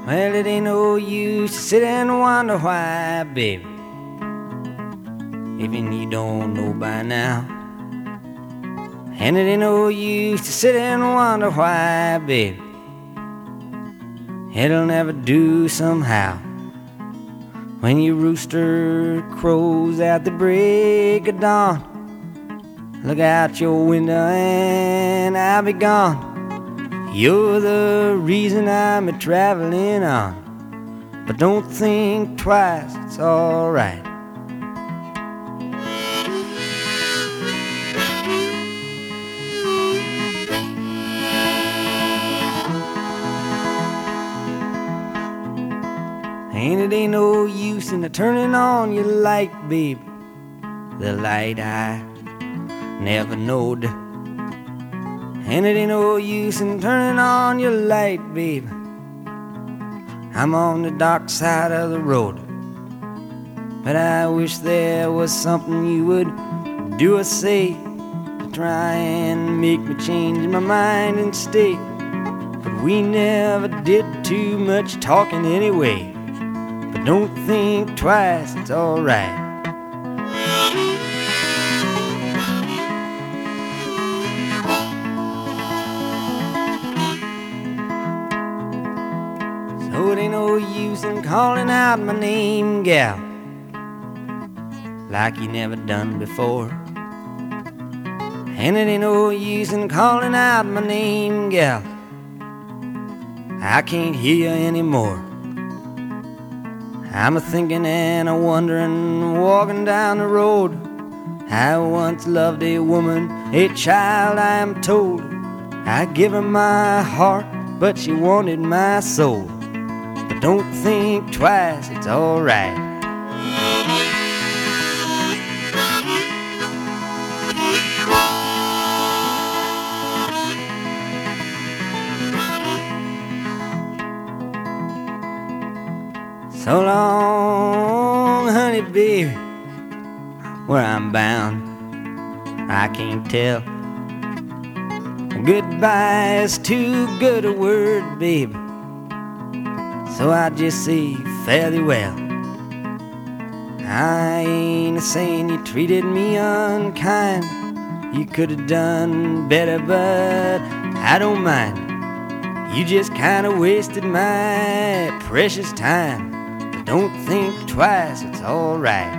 Well, it ain't no use to sit and wonder why, baby, even you don't know by now. And it ain't no use to sit and wonder why, baby, it'll never do somehow. When your rooster crows at the break of dawn, look out your window and I'll be gone. You're the reason I'm a-traveling on, but don't think twice, it's alright. And it ain't no use in turning on your light, baby, the light I never knowed. And it ain't no use in turning on your light, baby, I'm on the dark side of the road. But I wish there was something you would do or say to try and make me change my mind and stay. But we never did too much talking anyway. But don't think twice, it's alright. So it ain't no use in calling out my name, gal, like you never done before. And it ain't no use in calling out my name, gal, I can't hear you anymore. I'm a-thinking and a-wondering, walking down the road. I once loved a woman, a child I am told. I give her my heart, but she wanted my soul. But don't think twice, it's alright. So long, honey, baby, where I'm bound, I can't tell. Goodbye is too good a word, baby, so I just say fare thee well. I ain't a-saying you treated me unkind. You could have done better, but I don't mind. You just kinda wasted my precious time. Don't think twice, it's alright.